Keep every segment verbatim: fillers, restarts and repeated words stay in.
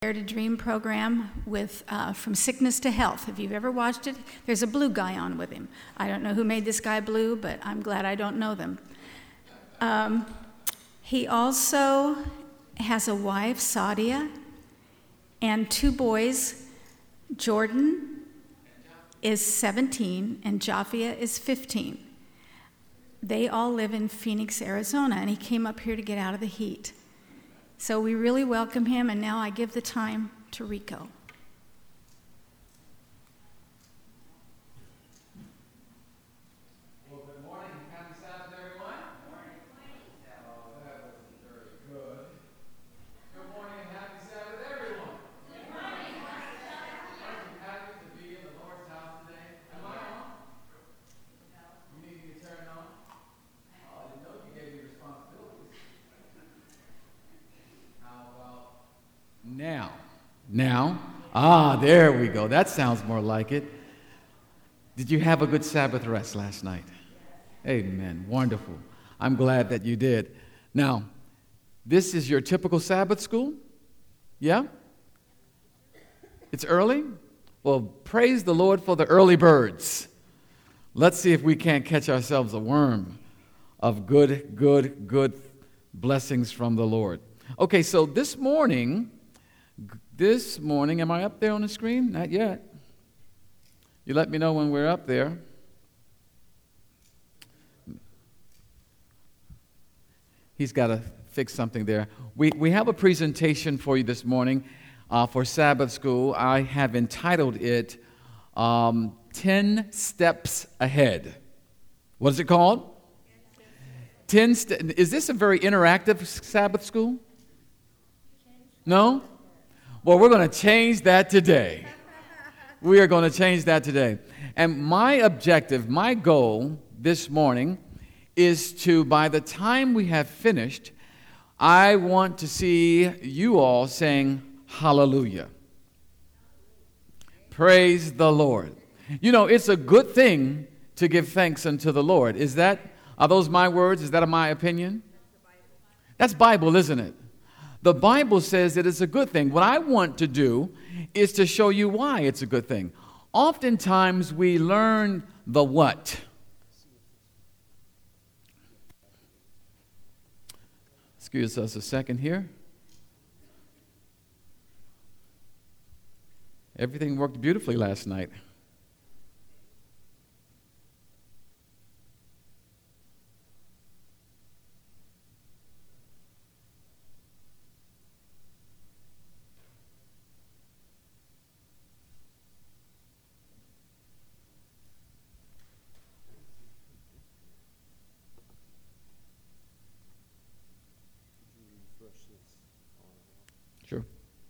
Dare to Dream program with uh, From Sickness to Health. If you've ever watched it, there's a blue guy on with him. I don't know who made this guy blue, but I'm glad I don't know them. Um, he also has a wife, Sadia, and two boys. Jordan is seventeen and Jafia is fifteen. They all live in Phoenix, Arizona, and he came up here to get out of the heat. So we really welcome him, and now I give the time to Rico. Well, good morning. Happy Sabbath, everyone. Good morning. Oh, that was very good. Good morning and happy Sabbath, everyone. Good morning. Aren't you happy to be in the Lord's house today? Am I on? No. You need me to turn on? Oh, I didn't know you gave me responsibilities. How about now? Now? Ah, there we go. That sounds more like it. Did you have a good Sabbath rest last night? Amen. Wonderful. I'm glad that you did. Now, this is your typical Sabbath school? Yeah? It's early? Well, praise the Lord for the early birds. Let's see if we can't catch ourselves a worm of good, good, good blessings from the Lord. Okay, so this morning, this morning, am I up there on the screen? Not yet. You let me know when we're up there. He's got to fix something there. We we have a presentation for you this morning uh, for Sabbath School. I have entitled it um, ten Steps Ahead. What is it called? ten st- Is this a very interactive Sabbath School? No? Well, we're going to change that today. We are going to change that today. And my objective, my goal this morning is to, by the time we have finished, I want to see you all saying hallelujah. Praise the Lord. You know, it's a good thing to give thanks unto the Lord. Is that, are those my words? Is that my opinion? That's Bible, isn't it? The Bible says that it's a good thing. What I want to do is to show you why it's a good thing. Oftentimes we learn the what. Excuse us a second here. Everything worked beautifully last night. Sure.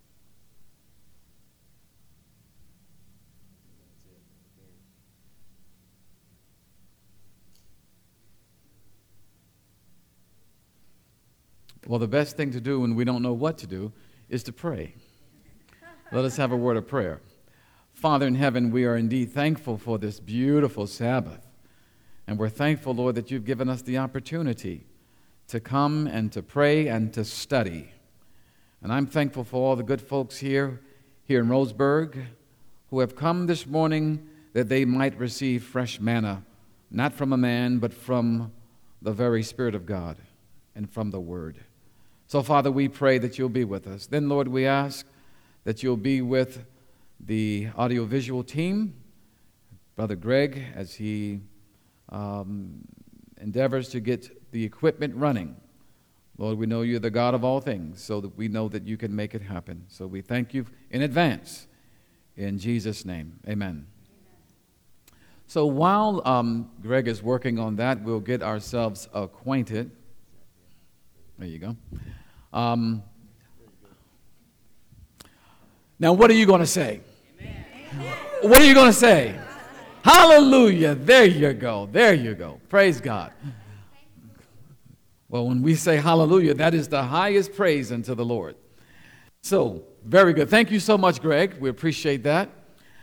Well, the best thing to do when we don't know what to do is to pray. Let us have a word of prayer. Father in heaven, we are indeed thankful for this beautiful Sabbath. And we're thankful, Lord, that you've given us the opportunity to come and to pray and to study. And I'm thankful for all the good folks here, here in Roseburg, who have come this morning that they might receive fresh manna, not from a man, but from the very Spirit of God and from the Word. So, Father, we pray that you'll be with us. Then, Lord, we ask that you'll be with the audiovisual team, Brother Greg, as he um, endeavors to get the equipment running. Lord, we know you're the God of all things, so that we know that you can make it happen. So we thank you in advance. In Jesus' name, amen. Amen. So while um, Greg is working on that, we'll get ourselves acquainted. There you go. Um, now, what are you going to say? Amen. What are you going to say? Hallelujah. There you go. There you go. Praise God. Well, when we say hallelujah, that is the highest praise unto the Lord. So, very good. Thank you so much, Greg. We appreciate that.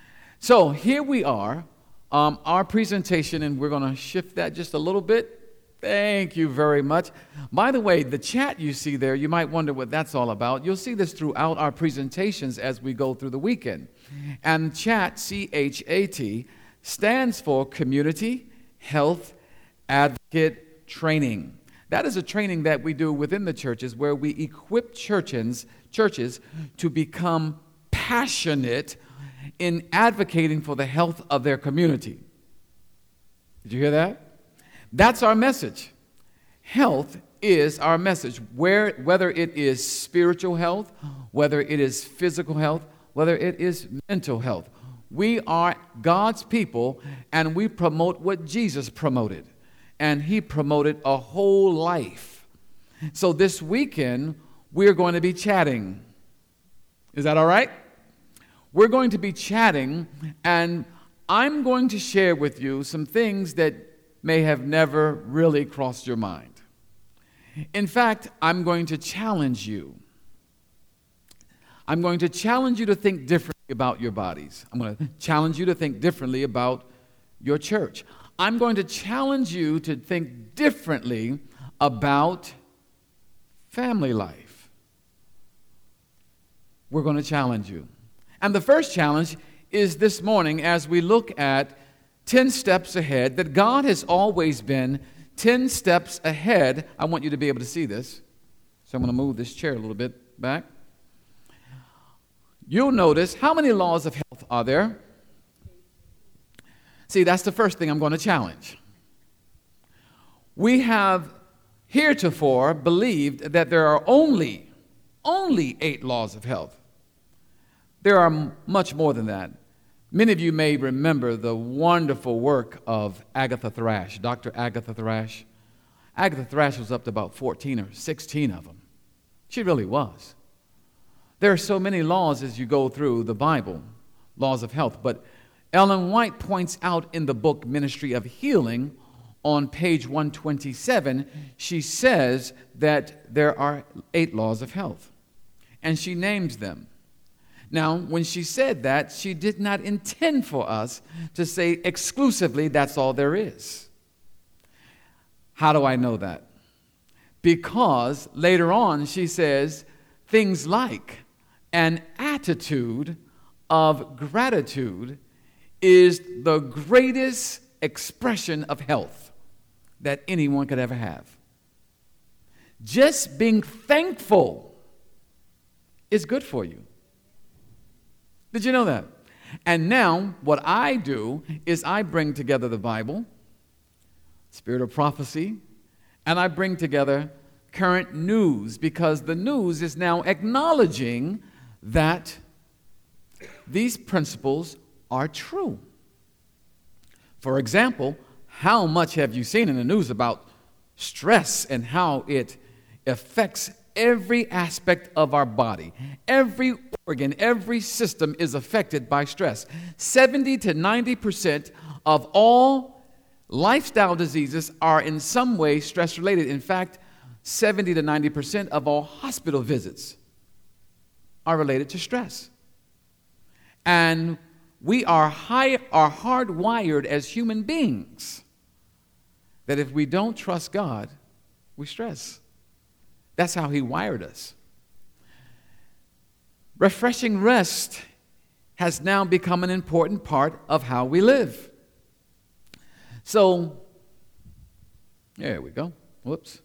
So, here we are, um, our presentation, and we're going to shift that just a little bit. Thank you very much. By the way, the chat you see there, you might wonder what that's all about. You'll see this throughout our presentations as we go through the weekend. And chat, C H A T, stands for Community Health Advocate Training. That is a training that we do within the churches where we equip churches, churches to become passionate in advocating for the health of their community. Did you hear that? That's our message. Health is our message. Where, whether it is spiritual health, whether it is physical health, whether it is mental health. We are God's people, and we promote what Jesus promoted. And he promoted a whole life. So this weekend, we're going to be chatting. Is that all right? We're going to be chatting, and I'm going to share with you some things that may have never really crossed your mind. In fact, I'm going to challenge you. I'm going to challenge you to think differently about your bodies. I'm going to challenge you to think differently about your church. I'm going to challenge you to think differently about family life. We're going to challenge you. And the first challenge is this morning as we look at ten steps ahead, that God has always been ten steps ahead. I want you to be able to see this. So I'm going to move this chair a little bit back. You'll notice, how many laws of health are there? See, that's the first thing I'm going to challenge. We have heretofore believed that there are only, only eight laws of health. There are m- much more than that. Many of you may remember the wonderful work of Agatha Thrash, Doctor Agatha Thrash. Agatha Thrash was up to about fourteen or sixteen of them. She really was. There are so many laws as you go through the Bible, laws of health. But Ellen White points out in the book Ministry of Healing on page one twenty-seven, she says that there are eight laws of health. And she names them. Now, when she said that, she did not intend for us to say exclusively that's all there is. How do I know that? Because later on she says things like an attitude of gratitude is the greatest expression of health that anyone could ever have. Just being thankful is good for you. Did you know that? And now, what I do is I bring together the Bible, Spirit of Prophecy, and I bring together current news, because the news is now acknowledging that these principles are true. For example, how much have you seen in the news about stress and how it affects every aspect of our body? Every organ, every system is affected by stress. seventy to ninety percent of all lifestyle diseases are in some way stress-related. In fact, seventy to ninety percent of all hospital visits are related to stress. And we are, high, are hardwired as human beings that if we don't trust God, we stress. That's how he wired us. Refreshing rest has now become an important part of how we live. So, there we go. Whoops.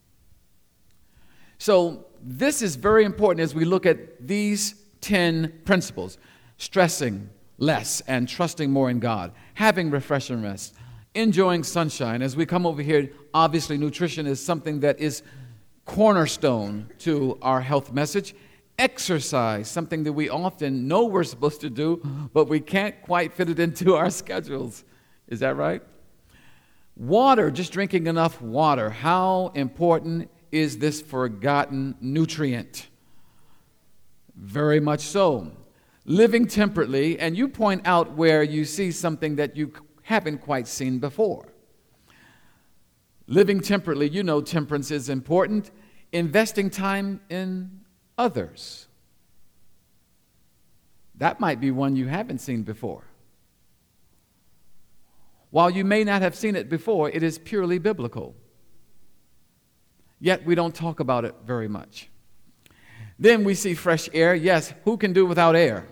So, this is very important as we look at these ten principles. Stressing less and trusting more in God. Having refreshing rest. Enjoying sunshine. As we come over here, obviously nutrition is something that is cornerstone to our health message. Exercise, something that we often know we're supposed to do, but we can't quite fit it into our schedules. Is that right? Water, just drinking enough water. How important is this forgotten nutrient? Very much so. Living temperately, and you point out where you see something that you haven't quite seen before. Living temperately, you know temperance is important. Investing time in others. That might be one you haven't seen before. While you may not have seen it before, it is purely biblical. yet we don't talk about it very much. Then we see fresh air. Yes, who can do without air?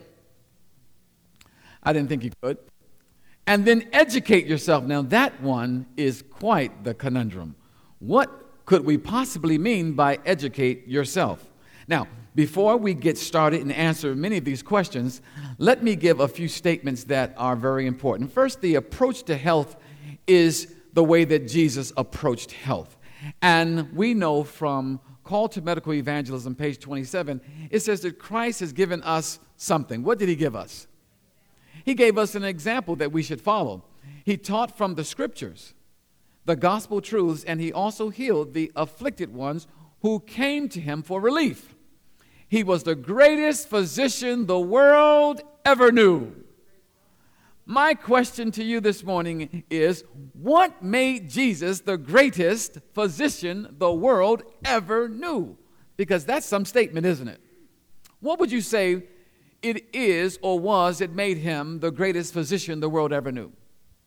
I didn't think you could. And then educate yourself. Now that one is quite the conundrum. What could we possibly mean by educate yourself? Now, before we get started and answer many of these questions, let me give a few statements that are very important. First, the approach to health is the way that Jesus approached health. And we know from Call to Medical Evangelism, page twenty-seven, it says that Christ has given us something. What did he give us? He gave us an example that we should follow. He taught from the scriptures, the gospel truths, and he also healed the afflicted ones who came to him for relief. He was the greatest physician the world ever knew. My question to you this morning is, what made Jesus the greatest physician the world ever knew? Because that's some statement, isn't it? What would you say it is or was that made him the greatest physician the world ever knew?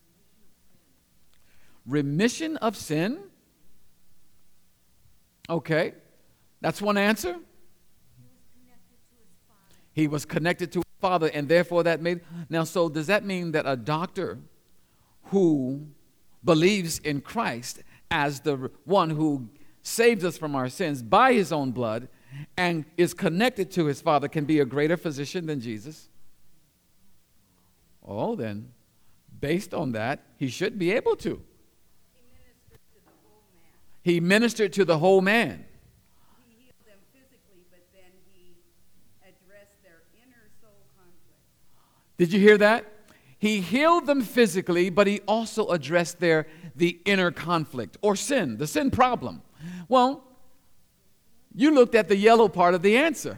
Remission of sin? Okay, that's one answer. He was connected to his Father, and therefore that made... Now, so does that mean that a doctor who believes in Christ as the one who saved us from our sins by his own blood and is connected to his Father can be a greater physician than Jesus? Oh, then, based on that, he should be able to. He ministered to the whole man. He healed them physically, but then he addressed their inner soul conflict. Did you hear that? He healed them physically, but he also addressed their the inner conflict or sin, the sin problem. Well, you looked at the yellow part of the answer.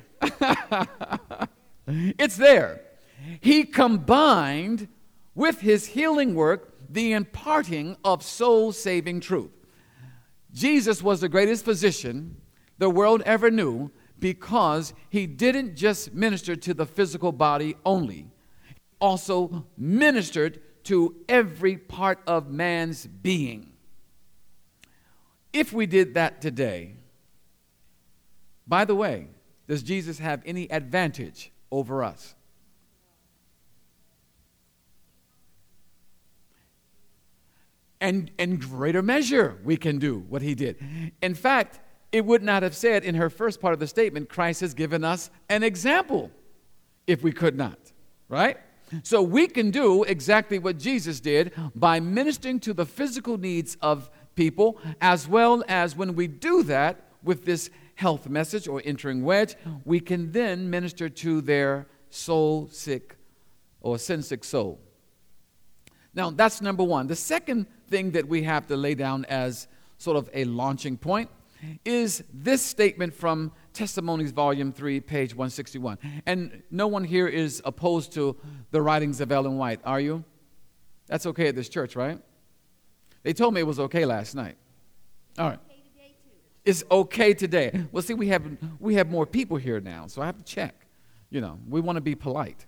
It's there. He combined with his healing work the imparting of soul-saving truth. Jesus was the greatest physician the world ever knew because he didn't just minister to the physical body only. He also ministered to every part of man's being. If we did that today, by the way, does Jesus have any advantage over us? And in greater measure, we can do what he did. In fact, it would not have said in her first part of the statement, Christ has given us an example, if we could not, right? So we can do exactly what Jesus did by ministering to the physical needs of people, as well as when we do that with this health message or entering wedge, we can then minister to their soul sick or sin sick soul. Now, that's number one. The second thing that we have to lay down as sort of a launching point is this statement from Testimonies, Volume three, page one sixty-one. And no one here is opposed to the writings of Ellen White, are you? That's okay at this church, right? They told me it was okay last night. All right. It's okay today. Well, see, we have we have more people here now, so I have to check. You know, we want to be polite.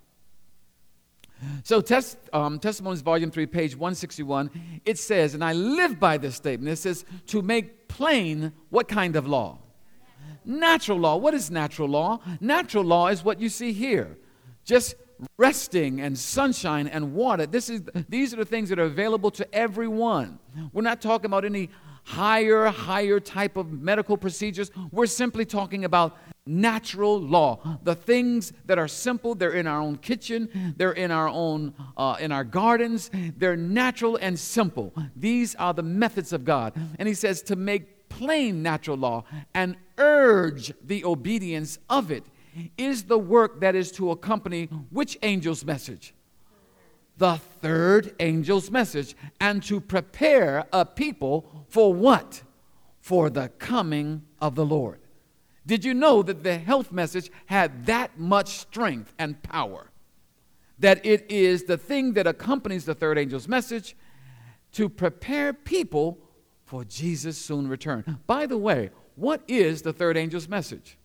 So test, um, Testimonies, Volume three, page one sixty-one, it says, and I live by this statement, it says, to make plain what kind of law? Natural law. What is natural law? Natural law is what you see here. Just resting and sunshine and water. This is These are the things that are available to everyone. We're not talking about any higher, higher type of medical procedures. We're simply talking about natural law. The things that are simple, they're in our own kitchen, they're in our own, uh, in our gardens. They're natural and simple. These are the methods of God. And he says to make plain natural law and urge the obedience of it is the work that is to accompany which angel's message? The third angel's message, and to prepare a people for what? For the coming of the Lord. Did you know that the health message had that much strength and power? That it is the thing that accompanies the third angel's message to prepare people for Jesus' soon return. By the way, what is the third angel's message?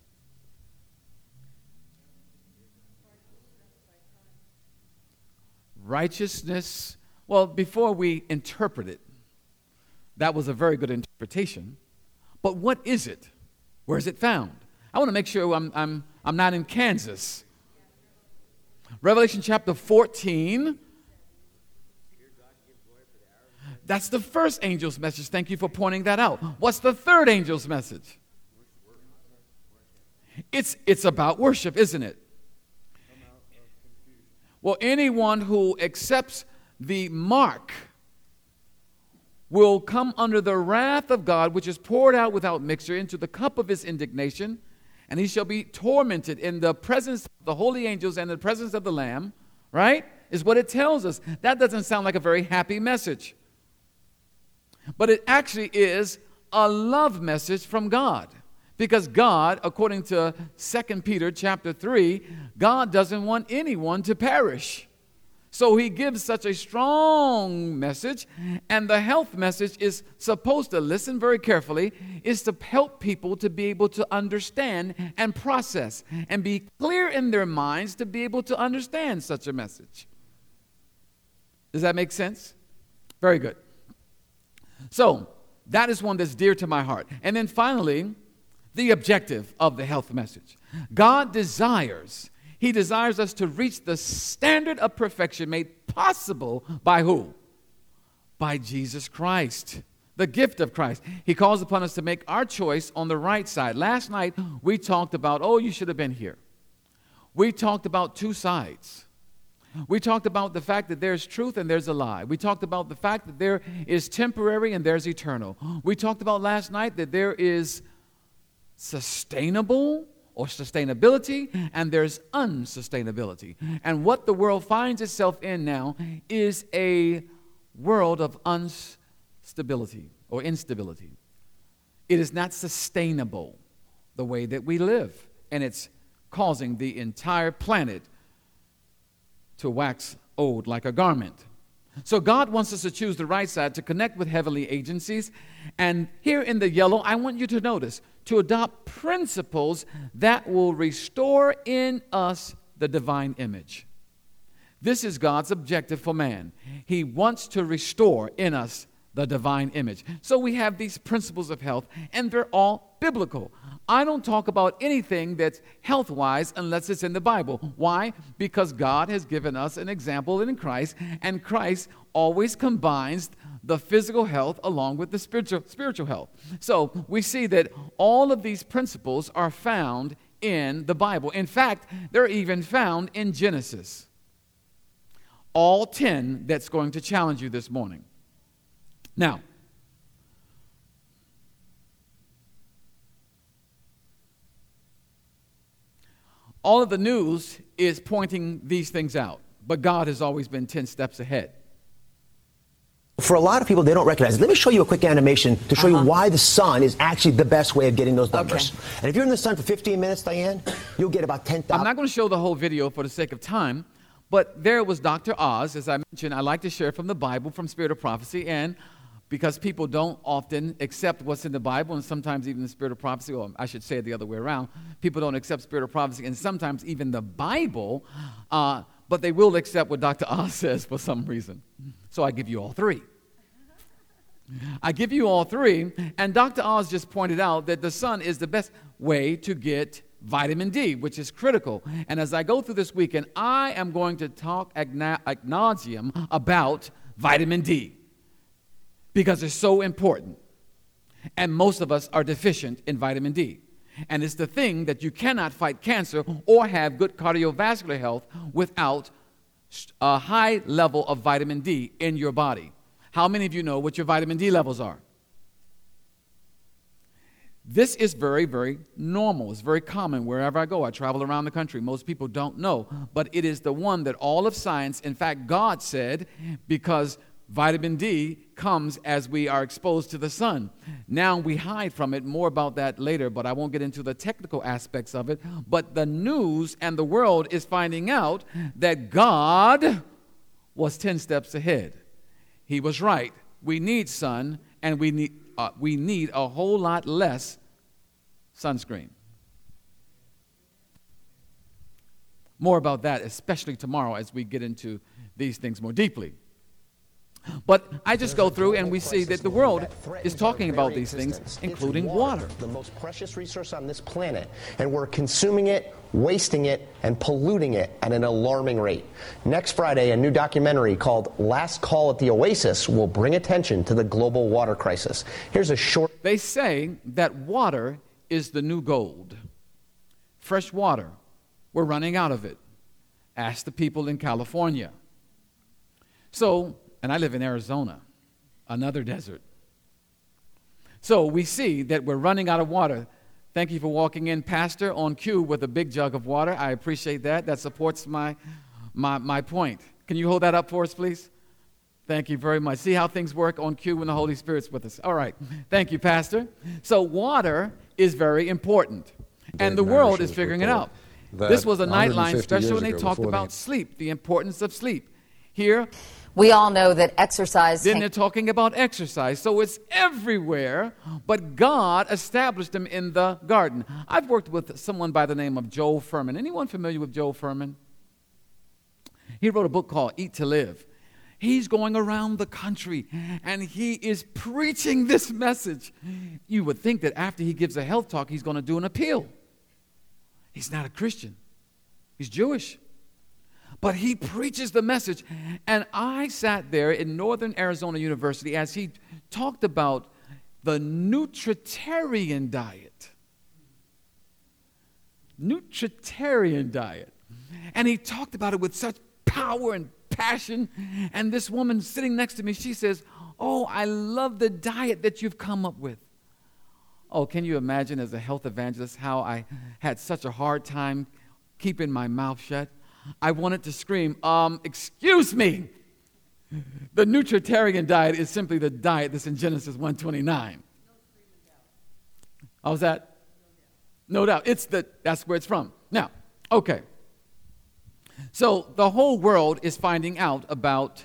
Righteousness. Well, before we interpret it, that was a very good interpretation. But what is it? Where is it found? I want to make sure I'm, I'm, I'm not in Kansas. Revelation chapter fourteen. That's the first angel's message. Thank you for pointing that out. What's the third angel's message? It's, it's about worship, isn't it? Well, anyone who accepts the mark will come under the wrath of God, which is poured out without mixture into the cup of his indignation, and he shall be tormented in the presence of the holy angels and the presence of the Lamb, right? Is what it tells us. That doesn't sound like a very happy message. But it actually is a love message from God. Because God, according to Second Peter chapter three, God doesn't want anyone to perish. So he gives such a strong message, and the health message is supposed to, listen very carefully, is to help people to be able to understand and process and be clear in their minds to be able to understand such a message. Does that make sense? Very good. So that is one that's dear to my heart. And then finally, the objective of the health message. God desires, he desires us to reach the standard of perfection made possible by who? By Jesus Christ, the gift of Christ. He calls upon us to make our choice on the right side. Last night, we talked about, oh, you should have been here. We talked about two sides. We talked about the fact that there's truth and there's a lie. We talked about the fact that there is temporary and there's eternal. We talked about last night that there is sustainable or sustainability, and there's unsustainability. And what the world finds itself in now is a world of instability or instability. It is not sustainable the way that we live, and it's causing the entire planet to wax old like a garment. So God wants us to choose the right side, to connect with heavenly agencies. And here in the yellow, I want you to notice, to adopt principles that will restore in us the divine image. This is God's objective for man. He wants to restore in us the divine image. So we have these principles of health, and they're all biblical. I don't talk about anything that's health-wise unless it's in the Bible. Why? Because God has given us an example in Christ, and Christ always combines the physical health along with the spiritual, spiritual health. So we see that all of these principles are found in the Bible. In fact, they're even found in Genesis. All ten that's going to challenge you this morning. Now, all of the news is pointing these things out, but God has always been ten steps ahead. For a lot of people, they don't recognize it. Let me show you a quick animation to show uh-huh. you why the sun is actually the best way of getting those numbers. Okay. And if you're in the sun for fifteen minutes, Diane, you'll get about ten thousand. I'm not going to show the whole video for the sake of time, but there was Doctor Oz. As I mentioned, I like to share from the Bible, from Spirit of Prophecy, and because people don't often accept what's in the Bible, and sometimes even the Spirit of Prophecy, or I should say it the other way around, people don't accept Spirit of Prophecy, and sometimes even the Bible, uh, but they will accept what Doctor Oz says for some reason. So I give you all three. I give you all three, and Doctor Oz just pointed out that the sun is the best way to get vitamin D, which is critical. And as I go through this weekend, I am going to talk ad nauseum about vitamin D, because it's so important. And most of us are deficient in vitamin D. And it's the thing that you cannot fight cancer or have good cardiovascular health without a high level of vitamin D in your body. How many of you know what your vitamin D levels are? This is very, very normal. It's very common wherever I go. I travel around the country. Most people don't know. But it is the one that all of science, in fact, God said, because vitamin D comes as we are exposed to the sun. Now we hide from it. More about that later, but I won't get into the technical aspects of it. But the news and the world is finding out that God was ten steps ahead. He was right. We need sun, and we need, uh, we need a whole lot less sunscreen. More about that, especially tomorrow as we get into these things more deeply. But I just go through and we see that the world is talking about these things, including water. The most precious resource on this planet, and we're consuming it, wasting it, and polluting it at an alarming rate. Next Friday, a new documentary called Last Call at the Oasis will bring attention to the global water crisis. Here's a short... They say that water is the new gold. Fresh water. We're running out of it. Ask the people in California. So... and I live in Arizona, another desert. So we see that we're running out of water. Thank you for walking in, Pastor, on cue with a big jug of water. I appreciate that. That supports my, my, my point. Can you hold that up for us, please? Thank you very much. See how things work on cue when the Holy Spirit's with us. All right. Thank you, Pastor. So water is very important, and the world is figuring it out. This was a Nightline special, and they talked about sleep, the importance of sleep. Here, we all know that exercise... Then they're talking about exercise. So it's everywhere, but God established them in the garden. I've worked with someone by the name of Joel Furman. Anyone familiar with Joel Furman? He wrote a book called Eat to Live. He's going around the country, and he is preaching this message. You would think that after he gives a health talk, he's going to do an appeal. He's not a Christian. He's Jewish. But he preaches the message. And I sat there in Northern Arizona University as he talked about the nutritarian diet. Nutritarian diet. And he talked about it with such power and passion. And this woman sitting next to me, she says, "Oh, I love the diet that you've come up with." Oh, can you imagine as a health evangelist how I had such a hard time keeping my mouth shut? I wanted to scream, um, excuse me. The nutritarian diet is simply the diet that's in Genesis one twenty-nine. How's that? No doubt. It's the, that's where it's from. Now, okay. So the whole world is finding out about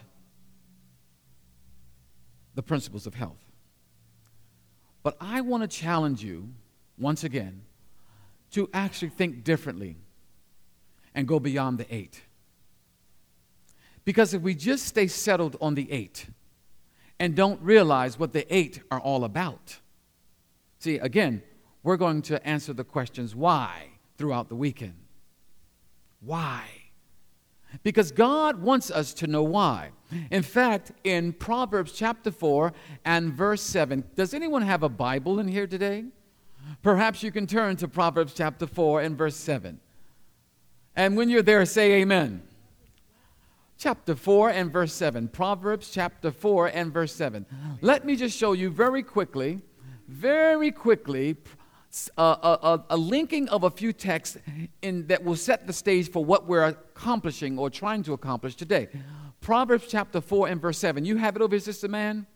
the principles of health. But I want to challenge you, once again, to actually think differently and go beyond the eight. Because if we just stay settled on the eight and don't realize what the eight are all about, see, again, we're going to answer the questions why throughout the weekend. Why? Because God wants us to know why. In fact, in Proverbs chapter four and verse seven, does anyone have a Bible in here today? Perhaps you can turn to Proverbs chapter four and verse seven. And when you're there, say amen. Chapter four and verse seven. Proverbs chapter four and verse seven. Let me just show you very quickly, very quickly, uh, a, a, a linking of a few texts in, that will set the stage for what we're accomplishing or trying to accomplish today. Proverbs chapter four and verse seven. You have it over here, Sister Man?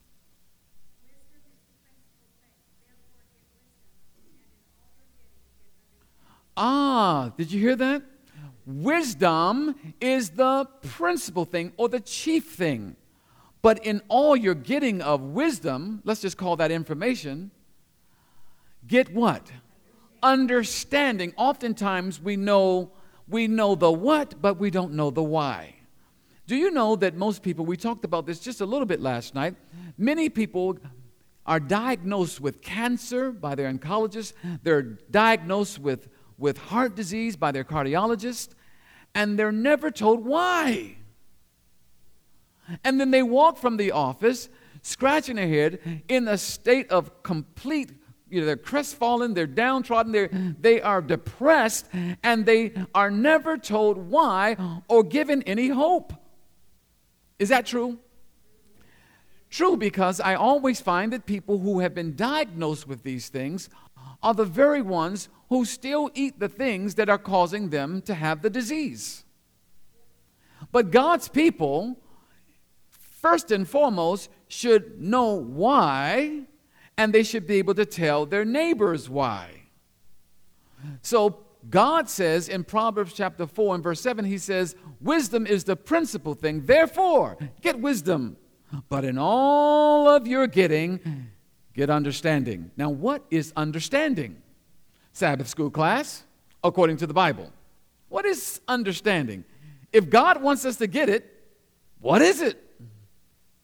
Ah, did you hear that? Wisdom is the principal thing or the chief thing. But in all you're getting of wisdom, let's just call that information, get what? Understanding. Oftentimes we know we know the what, but we don't know the why. Do you know that most people, we talked about this just a little bit last night, many people are diagnosed with cancer by their oncologist, they're diagnosed with with heart disease by their cardiologist, and they're never told why. And then they walk from the office, scratching their head, in a state of complete, you know, they're crestfallen, they're downtrodden, they're, they are depressed, and they are never told why or given any hope. Is that true? True, because I always find that people who have been diagnosed with these things are the very ones who still eat the things that are causing them to have the disease. But God's people, first and foremost, should know why, and they should be able to tell their neighbors why. So God says in Proverbs chapter four and verse seven, he says, wisdom is the principal thing. Therefore, get wisdom. But in all of your getting, get understanding. Now, what is understanding? Sabbath school class, according to the Bible. What is understanding? If God wants us to get it, what is it?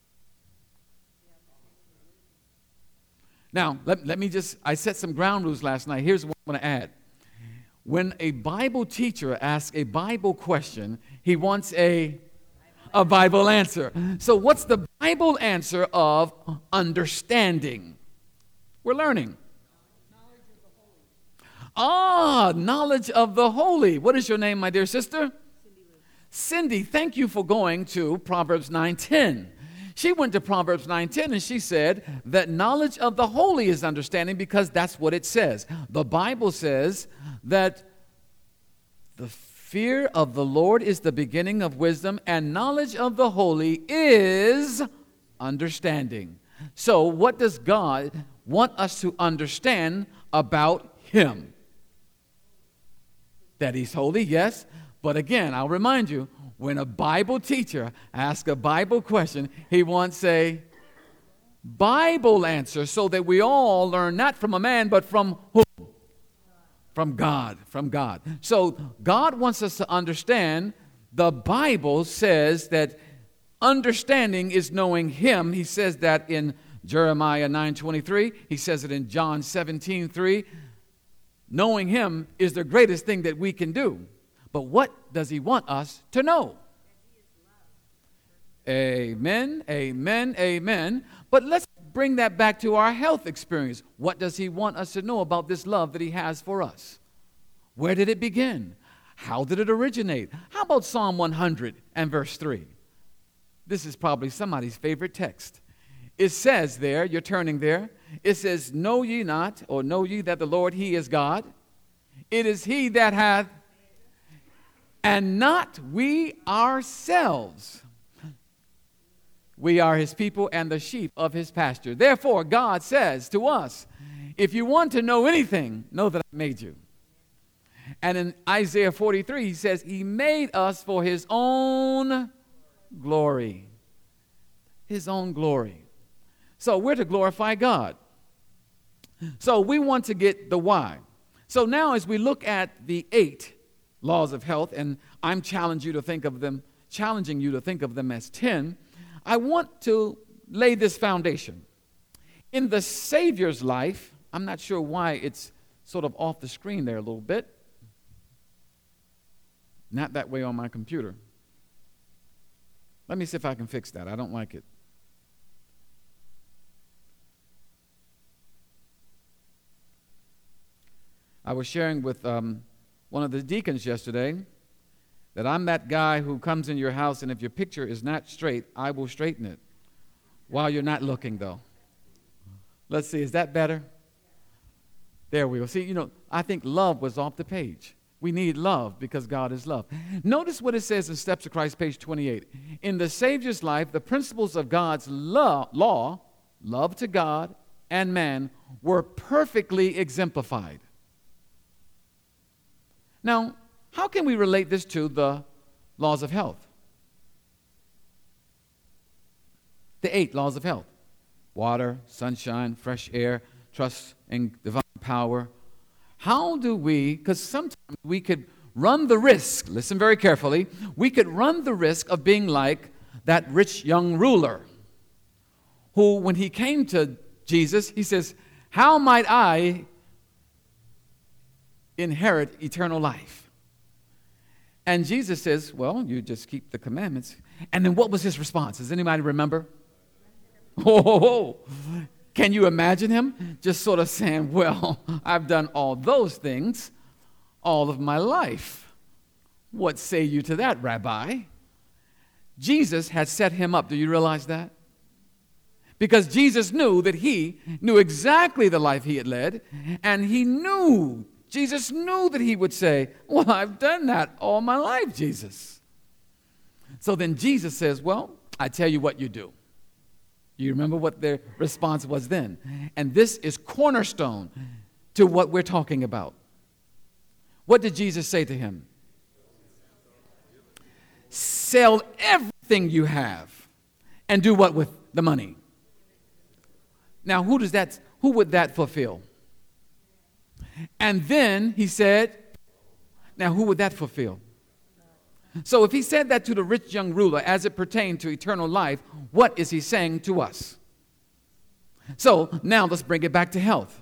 Now, let, let me just, I set some ground rules last night. Here's what I'm going to add. When a Bible teacher asks a Bible question, he wants a, a Bible answer. So what's the Bible answer of understanding? We're learning. Ah, knowledge of the holy. What is your name, my dear sister? Cindy, thank you for going to Proverbs nine ten. She went to Proverbs nine ten and she said that knowledge of the holy is understanding because that's what it says. The Bible says that the fear of the Lord is the beginning of wisdom, and knowledge of the holy is understanding. So what does God want us to understand about him? That he's holy, yes. But again, I'll remind you, when a Bible teacher asks a Bible question, he wants a Bible answer so that we all learn not from a man, but from who? From God, from God. So God wants us to understand. The Bible says that understanding is knowing him. He says that in Jeremiah nine twenty-three. He says it in John seventeen three. Knowing him is the greatest thing that we can do. But what does he want us to know? Amen, amen, amen. But let's bring that back to our health experience. What does he want us to know about this love that he has for us? Where did it begin? How did it originate? How about Psalm one hundred and verse three? This is probably somebody's favorite text. It says there, you're turning there, it says, know ye not, or know ye that the Lord, he is God? It is he that hath, and not we ourselves. We are his people and the sheep of his pasture. Therefore, God says to us, if you want to know anything, know that I made you. And in Isaiah forty-three, he says, he made us for his own glory. His own glory. So we're to glorify God. So we want to get the why. So now as we look at the eight laws of health, and I'm challenging you to think of them, challenging you to think of them as ten, I want to lay this foundation. In the Savior's life, I'm not sure why it's sort of off the screen there a little bit. Not that way on my computer. Let me see if I can fix that. I don't like it. I was sharing with um, one of the deacons yesterday that I'm that guy who comes in your house, and if your picture is not straight, I will straighten it while you're not looking, though. Let's see, is that better? There we go. See, you know, I think love was off the page. We need love because God is love. Notice what it says in Steps of Christ, page twenty-eight. In the Savior's life, the principles of God's law, law, love to God and man, were perfectly exemplified. Now, how can we relate this to the laws of health? The eight laws of health. Water, sunshine, fresh air, trust in divine power. How do we, because sometimes we could run the risk, listen very carefully, we could run the risk of being like that rich young ruler who, when he came to Jesus, he says, how might I inherit eternal life? And Jesus says, well, you just keep the commandments. And then what was his response? Does anybody remember? Oh, can you imagine him just sort of saying, well, I've done all those things all of my life. What say you to that, Rabbi? Jesus had set him up. Do you realize that? Because Jesus knew that he knew exactly the life he had led, and he knew, Jesus knew that he would say, well, I've done that all my life, Jesus. So then Jesus says, well, I tell you what you do. You remember what their response was then? And this is cornerstone to what we're talking about. What did Jesus say to him? Sell everything you have and do what with the money? Now, who does that, who would that fulfill? And then he said, now who would that fulfill? So if he said that to the rich young ruler as it pertained to eternal life, what is he saying to us? So now let's bring it back to health.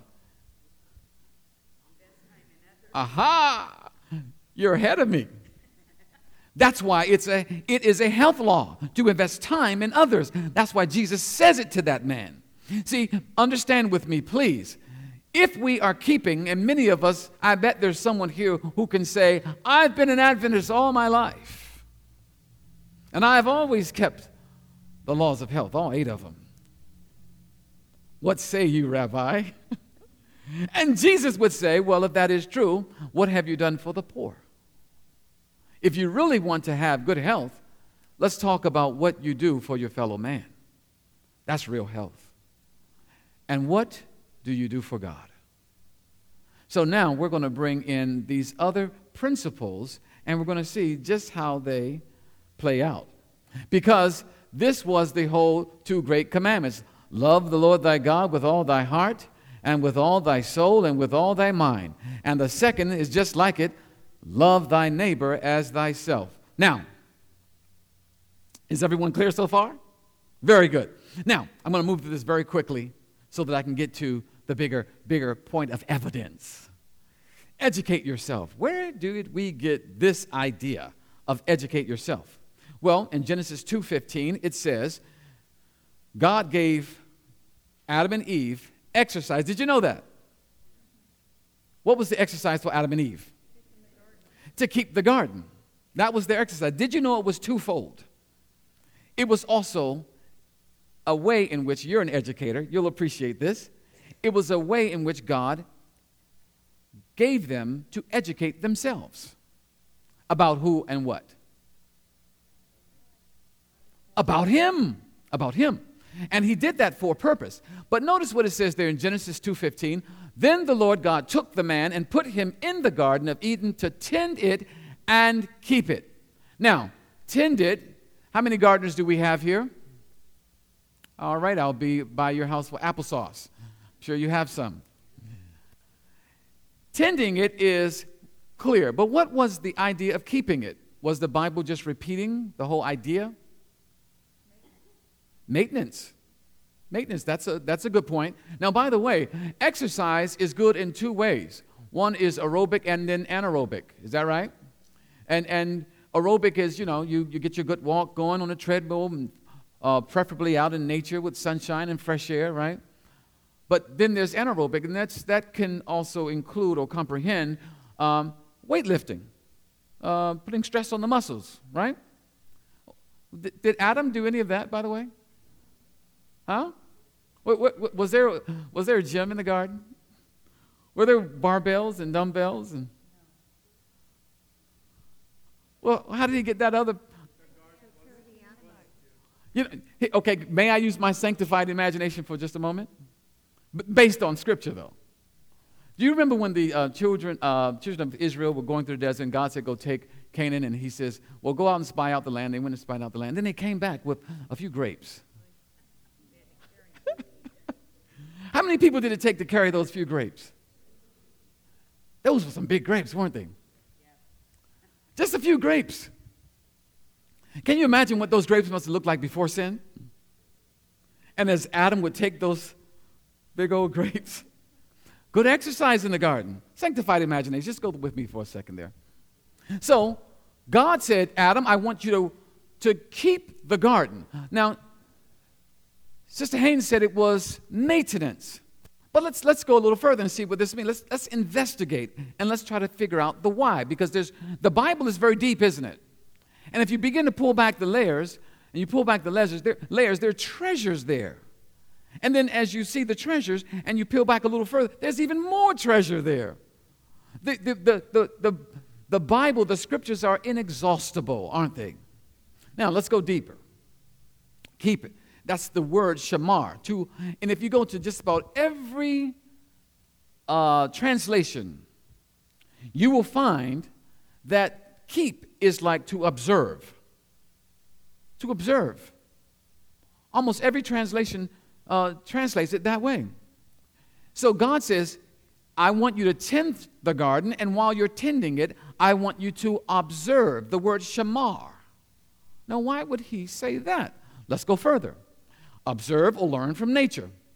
Aha! You're ahead of me. That's why it's a, it is a health law to invest time in others. That's why Jesus says it to that man. See, understand with me, please. If we are keeping, and many of us, I bet there's someone here who can say, I've been an Adventist all my life. And I've always kept the laws of health, all eight of them. What say you, Rabbi? And Jesus would say, well, if that is true, what have you done for the poor? If you really want to have good health, let's talk about what you do for your fellow man. That's real health. And what do you do for God? So now we're going to bring in these other principles, and we're going to see just how they play out. Because this was the whole two great commandments. Love the Lord thy God with all thy heart, and with all thy soul, and with all thy mind. And the second is just like it, love thy neighbor as thyself. Now, is everyone clear so far? Very good. Now, I'm going to move through this very quickly so that I can get to the bigger, bigger point of evidence. Educate yourself. Where did we get this idea of educate yourself? Well, in Genesis two fifteen, it says, God gave Adam and Eve exercise. Did you know that? What was the exercise for Adam and Eve? To keep the garden. That was their exercise. Did you know it was twofold? It was also a way in which, you're an educator, you'll appreciate this. It was a way in which God gave them to educate themselves. About who and what? About Him. About Him. And He did that for a purpose. But notice what it says there in Genesis two fifteen. Then the Lord God took the man and put him in the Garden of Eden to tend it and keep it. Now, tend it. How many gardeners do we have here? All right, I'll be by your house for applesauce. I'm sure you have some. Tending it is clear. But what was the idea of keeping it? Was the Bible just repeating the whole idea? Maintenance. Maintenance, that's a, that's a good point. Now, by the way, exercise is good in two ways. One is aerobic and then anaerobic. Is that right? And and aerobic is, you know, you, you get your good walk going on a treadmill, and, uh, preferably out in nature with sunshine and fresh air, right? But then there's anaerobic, and that's that can also include or comprehend um, weightlifting, uh, putting stress on the muscles, right? D- did Adam do any of that, by the way? Huh? What, what, was there was there a gym in the garden? Were there barbells and dumbbells and? Well, how did he get that other? You know, okay, may I use my sanctified imagination for just a moment? B- based on Scripture, though. Do you remember when the uh, children uh, children of Israel were going through the desert, and God said, "Go take Canaan," and He says, "Well, go out and spy out the land." They went and spied out the land. Then they came back with a few grapes. How many people did it take to carry those few grapes? Those were some big grapes, weren't they? Just a few grapes. Can you imagine what those grapes must have looked like before sin? And as Adam would take those big old grapes. Good exercise in the garden. Sanctified imagination. Just go with me for a second there. So, God said, Adam, I want you to, to keep the garden. Now, Sister Haynes said it was maintenance. But let's let's go a little further and see what this means. Let's let's investigate and let's try to figure out the why. Because there's the Bible is very deep, isn't it? And if you begin to pull back the layers, and you pull back the layers, there, layers, there are treasures there. And then as you see the treasures and you peel back a little further, there's even more treasure there. The the the the the, the Bible, the Scriptures are inexhaustible, aren't they? Now let's go deeper. Keep it. That's the word shamar. To, and if you go to just about every uh, translation, you will find that keep is like to observe. To observe. Almost every translation uh, translates it that way. So God says, I want you to tend the garden, and while you're tending it, I want you to observe. The word shamar. Now, why would He say that? Let's go further. Observe or learn from nature.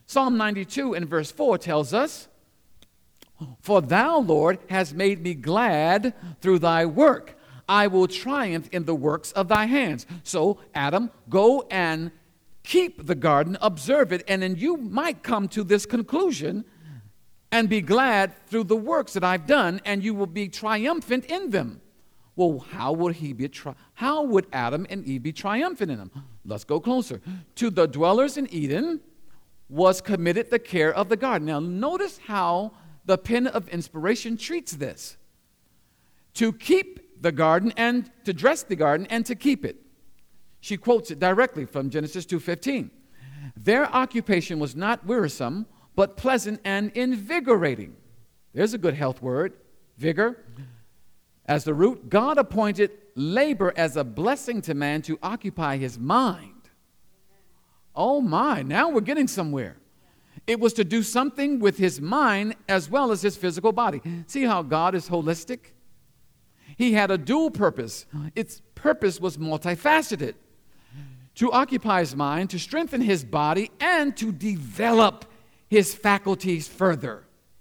Psalm ninety-two and verse four tells us, "For thou, Lord, hast made me glad through thy work. I will triumph in the works of thy hands." So, Adam, go and keep the garden, observe it, and then you might come to this conclusion and be glad through the works that I've done, and you will be triumphant in them. Well, how would he be? Tri- how would Adam and Eve be triumphant in them? Let's go closer. To the dwellers in Eden was committed the care of the garden. Now, notice how the pen of inspiration treats this. To keep the garden and to dress the garden and to keep it. She quotes it directly from Genesis two fifteen. Their occupation was not wearisome, but pleasant and invigorating. There's a good health word, vigor. As the root, God appointed labor as a blessing to man to occupy his mind. Oh my, now we're getting somewhere. It was to do something with his mind as well as his physical body. See how God is holistic? He had a dual purpose. Its purpose was multifaceted. To occupy his mind, to strengthen his body, and to develop his faculties further.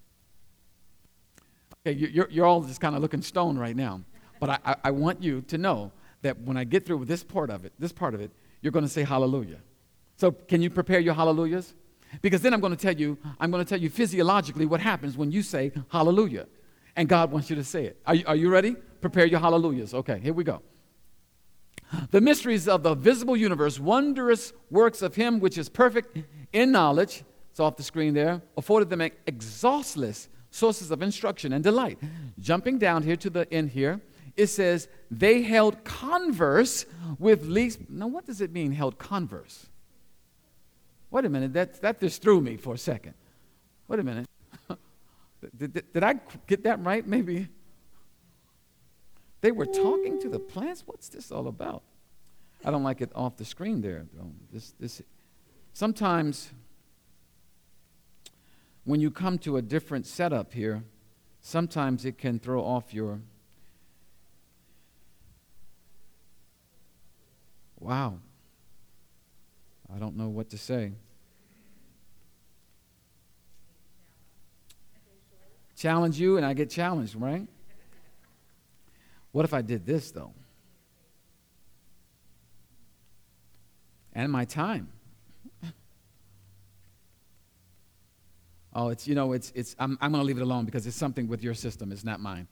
Okay, you're, you're all just kind of looking stoned right now. But I, I want you to know that when I get through with this part of it, this part of it, you're going to say hallelujah. So can you prepare your hallelujahs? Because then I'm going to tell you, I'm going to tell you physiologically what happens when you say hallelujah. And God wants you to say it. Are you, are you ready? Prepare your hallelujahs. Okay, here we go. The mysteries of the visible universe, wondrous works of him which is perfect in knowledge, it's off the screen there, afforded them exhaustless sources of instruction and delight. Jumping down here to the end here, it says, they held converse with least. Now, what does it mean, held converse? Wait a minute, that, that just threw me for a second. Wait a minute. did, did, did I get that right? Maybe. They were talking to the plants? What's this all about? I don't like it off the screen there, though. This, this, sometimes when you come to a different setup here, sometimes it can throw off your, wow. I don't know what to say. Challenge you and I get challenged, right? What if I did this, though? And my time. Oh, it's, you know, it's, it's, I'm, I'm going to leave it alone because it's something with your system. It's not mine.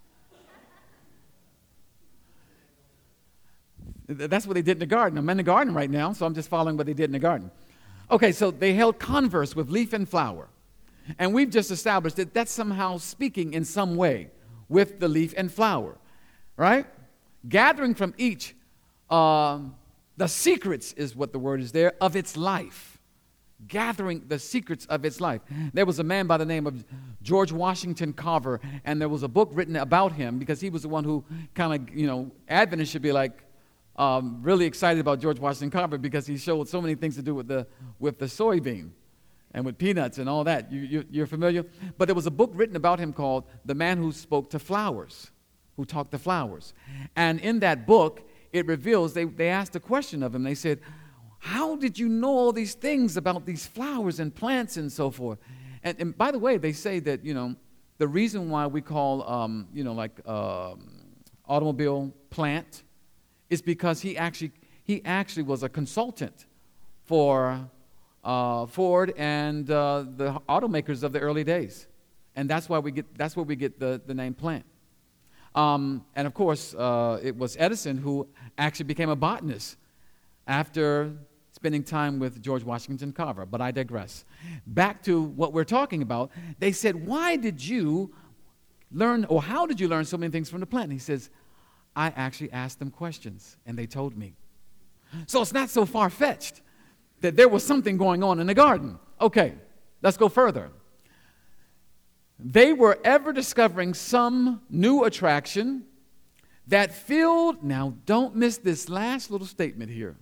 That's what they did in the garden. I'm in the garden right now, so I'm just following what they did in the garden. Okay, so they held converse with leaf and flower. And we've just established that that's somehow speaking in some way with the leaf and flower, right? Gathering from each, um, the secrets is what the word is there, of its life. Gathering the secrets of its life. There was a man by the name of George Washington Carver, and there was a book written about him because he was the one who kind of, you know, Adventists should be like, Um, really excited about George Washington Carver because he showed so many things to do with the with the soybean and with peanuts and all that. You, you, you're familiar? But there was a book written about him called The Man Who Spoke to Flowers, who talked to flowers. And in that book, it reveals, they, they asked a question of him. They said, how did you know all these things about these flowers and plants and so forth? And, and by the way, they say that, you know, the reason why we call, um, you know, like um, automobile plant is because he actually he actually was a consultant for uh, Ford and uh, the automakers of the early days, and that's why we get that's where we get the, the name plant. Um, and of course, uh, it was Edison who actually became a botanist after spending time with George Washington Carver. But I digress. Back to what we're talking about. They said, "Why did you learn, or how did you learn so many things from the plant?" And he says, I actually asked them questions, and they told me. So it's not so far-fetched that there was something going on in the garden. Okay, let's go further. They were ever discovering some new attraction that filled, now don't miss this last little statement here.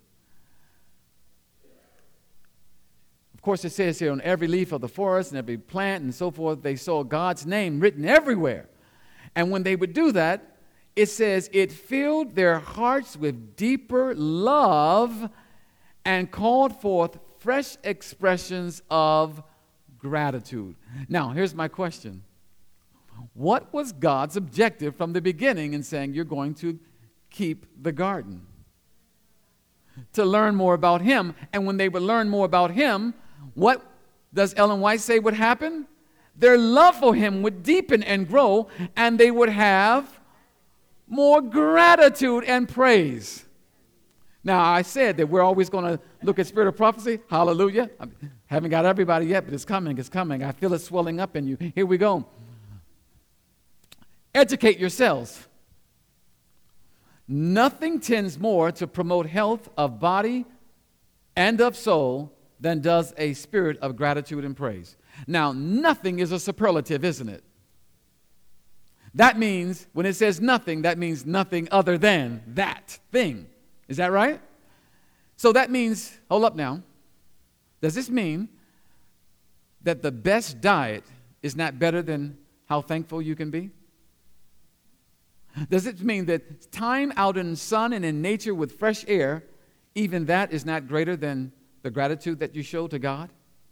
Of course, it says here, on every leaf of the forest and every plant and so forth, they saw God's name written everywhere. And when they would do that, it says, it filled their hearts with deeper love and called forth fresh expressions of gratitude. Now, here's my question. What was God's objective from the beginning in saying you're going to keep the garden? To learn more about him. And when they would learn more about him, what does Ellen White say would happen? Their love for him would deepen and grow, and they would have more gratitude and praise. Now, I said that we're always going to look at spirit of prophecy. Hallelujah. I haven't got everybody yet, but it's coming. It's coming. I feel it swelling up in you. Here we go. Educate yourselves. Nothing tends more to promote health of body and of soul than does a spirit of gratitude and praise. Now, nothing is a superlative, isn't it? That means, when it says nothing, that means nothing other than that thing. Is that right? So that means, hold up now. Does this mean that the best diet is not better than how thankful you can be? Does it mean that time out in the sun and in nature with fresh air, even that is not greater than the gratitude that you show to God?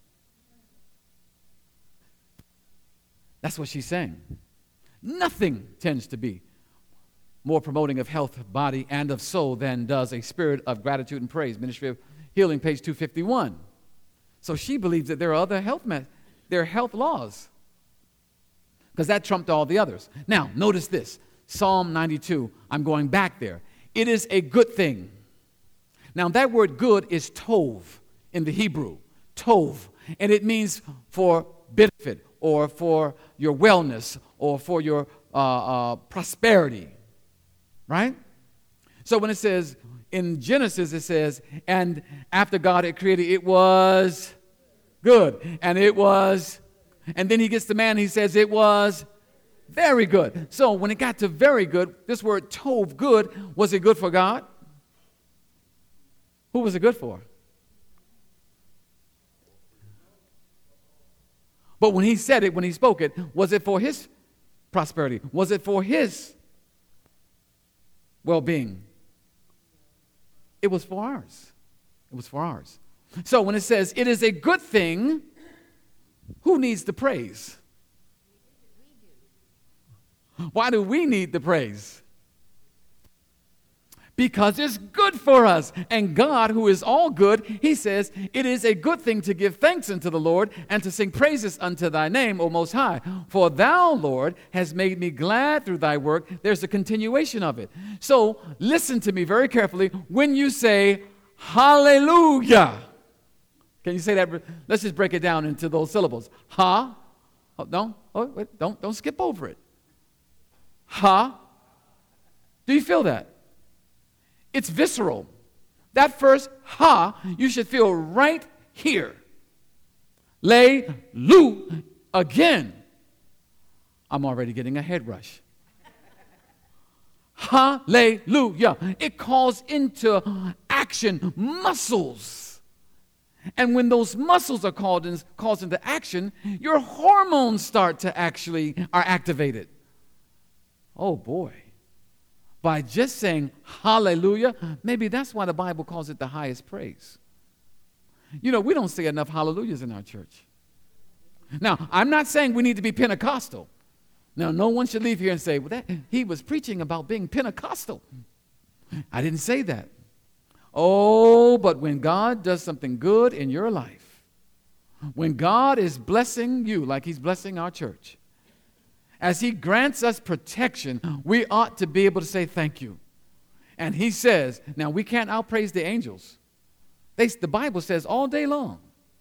That's what she's saying. Nothing tends to be more promoting of health, body, and of soul than does a spirit of gratitude and praise. Ministry of Healing, page two fifty-one. So she believes that there are other health, me- there are health laws, because that trumped all the others. Now, notice this. Psalm ninety-two, I'm going back there. It is a good thing. Now, that word good is tov in the Hebrew, tov, and it means for benefit or for your wellness or for your uh, uh, prosperity, right? So when it says, in Genesis, it says, and after God had created, it was good, and it was, and then he gets the man, he says it was very good. So when it got to very good, this word tov, good, was it good for God? Who was it good for? But when he said it, when he spoke it, was it for his prosperity? Was it for his well-being? It was for ours. It was for ours. So when it says it is a good thing, who needs the praise? Why do we need the praise? Because it's good for us. And God, who is all good, he says, it is a good thing to give thanks unto the Lord and to sing praises unto thy name, O Most High. For thou, Lord, has made me glad through thy work. There's a continuation of it. So listen to me very carefully. When you say, hallelujah. Can you say that? Let's just break it down into those syllables. Ha. Oh, no. Oh, wait, don't, don't skip over it. Ha. Do you feel that? It's visceral. That first ha, you should feel right here. Lay, lu, again. I'm already getting a head rush. Hallelujah. It calls into action muscles. And when those muscles are called in, calls into action, your hormones start to actually are activated. Oh boy. By just saying hallelujah, maybe that's why the Bible calls it the highest praise. You know, we don't say enough hallelujahs in our church. Now, I'm not saying we need to be Pentecostal. Now, no one should leave here and say, well, that, he was preaching about being Pentecostal. I didn't say that. Oh, but when God does something good in your life, when God is blessing you like he's blessing our church, as he grants us protection, we ought to be able to say thank you. And he says, now we can't outpraise the angels. They, the Bible says all day long,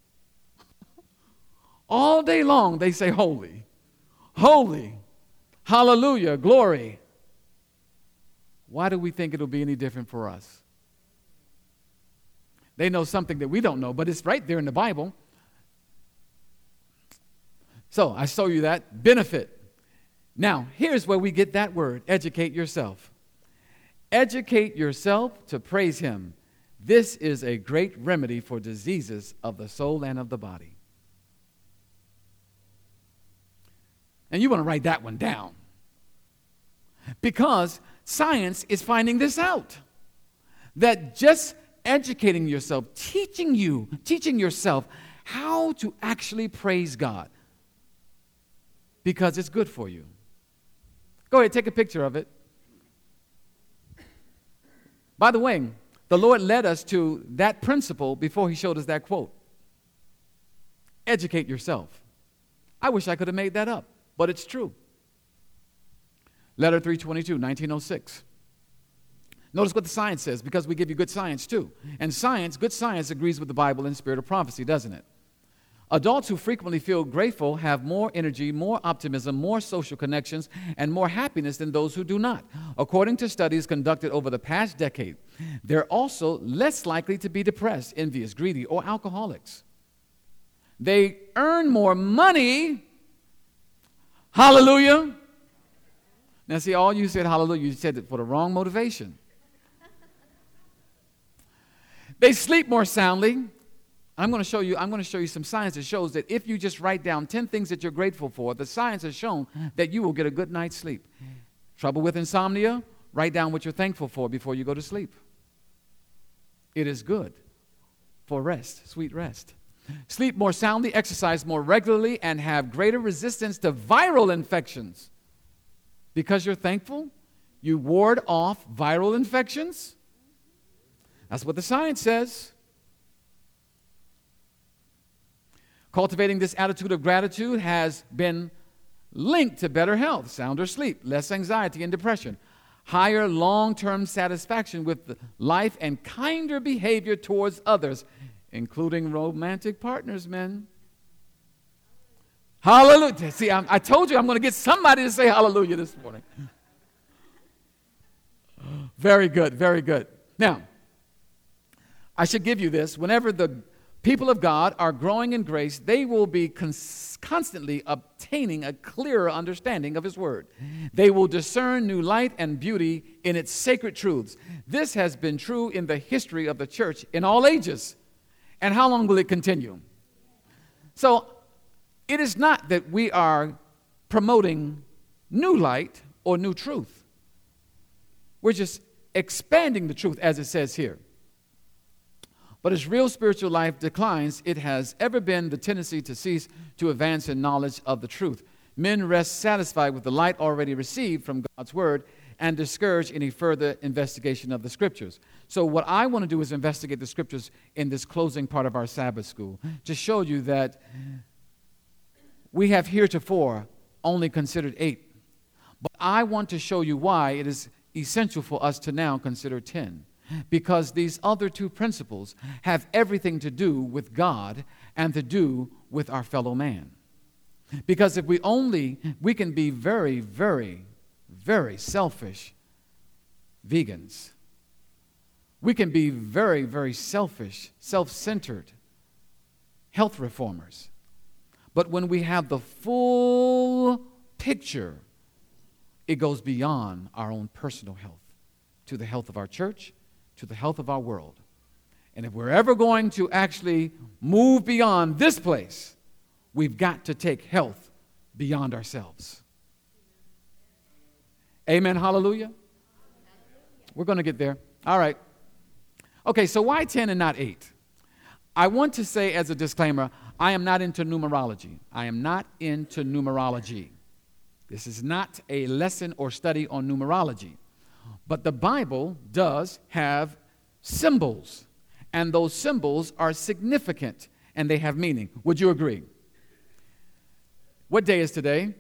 all day long they say holy, holy, hallelujah, glory. Why do we think it'll be any different for us? They know something that we don't know, but it's right there in the Bible. So I show you that benefit. Now, here's where we get that word, educate yourself. Educate yourself to praise him. This is a great remedy for diseases of the soul and of the body. And you want to write that one down. Because science is finding this out. That just educating yourself, teaching you, teaching yourself how to actually praise God because it's good for you. Go ahead, take a picture of it. By the way, the Lord led us to that principle before he showed us that quote. Educate yourself. I wish I could have made that up, but it's true. Letter three twenty-two, nineteen oh six. Notice what the science says, because we give you good science too. And science, good science agrees with the Bible and spirit of prophecy, doesn't it? Adults who frequently feel grateful have more energy, more optimism, more social connections, and more happiness than those who do not. According to studies conducted over the past decade, they're also less likely to be depressed, envious, greedy, or alcoholics. They earn more money. Hallelujah. Now see, all you said hallelujah, you said it for the wrong motivation. They sleep more soundly. I'm going to show you, I'm going to show you some science that shows that if you just write down ten things that you're grateful for, the science has shown that you will get a good night's sleep. Trouble with insomnia? Write down what you're thankful for before you go to sleep. It is good for rest, sweet rest. Sleep more soundly, exercise more regularly, and have greater resistance to viral infections. Because you're thankful, you ward off viral infections. That's what the science says. Cultivating this attitude of gratitude has been linked to better health, sounder sleep, less anxiety and depression, higher long-term satisfaction with life, and kinder behavior towards others, including romantic partners, men. Hallelujah. See, I'm, I told you I'm going to get somebody to say hallelujah this morning. Very good, very good. Now, I should give you this. Whenever the people of God are growing in grace, they will be cons- constantly obtaining a clearer understanding of His Word. They will discern new light and beauty in its sacred truths. This has been true in the history of the church in all ages. And how long will it continue? So, it is not that we are promoting new light or new truth. We're just expanding the truth, as it says here. But as real spiritual life declines, it has ever been the tendency to cease to advance in knowledge of the truth. Men rest satisfied with the light already received from God's Word and discourage any further investigation of the Scriptures. So what I want to do is investigate the Scriptures in this closing part of our Sabbath school to show you that we have heretofore only considered eight. But I want to show you why it is essential for us to now consider ten. Because these other two principles have everything to do with God and to do with our fellow man. Because if we only, we can be very, very, very selfish vegans. We can be very, very selfish, self-centered health reformers. But when we have the full picture, it goes beyond our own personal health to the health of our church, to the health of our world. And if we're ever going to actually move beyond this place, we've got to take health beyond ourselves. Amen, hallelujah? We're going to get there. All right. Okay, so why ten and not eight? I want to say as a disclaimer, I am not into numerology. I am not into numerology. This is not a lesson or study on numerology. But the Bible does have symbols, and those symbols are significant, and they have meaning. Would you agree? What day is today?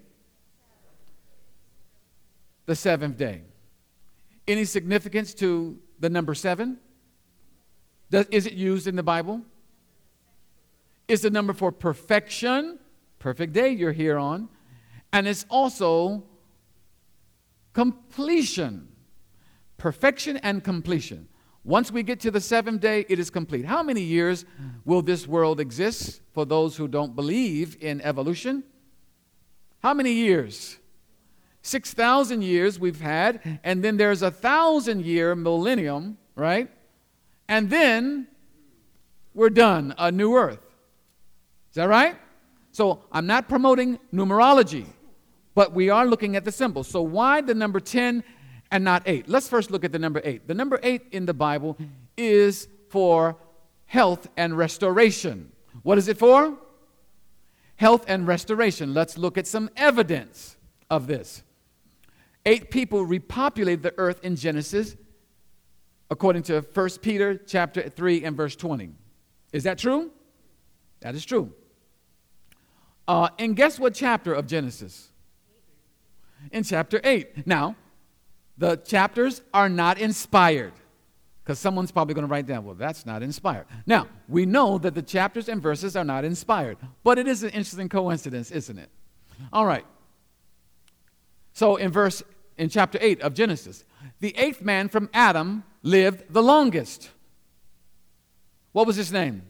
The seventh day. Any significance to the number seven? Does, is it used in the Bible? Is the number for perfection? Perfect day you're here on. And it's also completion. Perfection and completion. Once we get to the seventh day, it is complete. How many years will this world exist for those who don't believe in evolution? How many years? six thousand years we've had, and then there's a thousand-year millennium, right? And then we're done, a new earth. Is that right? So I'm not promoting numerology, but we are looking at the symbols. So why the number ten and not eight? Let's first look at the number eight. The number eight in the Bible is for health and restoration. What is it for? Health and restoration. Let's look at some evidence of this. Eight people repopulated the earth in Genesis, according to First Peter chapter three and verse twenty. Is that true? That is true. Uh, and guess what chapter of Genesis? In chapter eight. Now, the chapters are not inspired, because someone's probably going to write down, well, that's not inspired. Now, we know that the chapters and verses are not inspired, but it is an interesting coincidence, isn't it? All right. So in verse, in chapter eight of Genesis, the eighth man from Adam lived the longest. What was his name?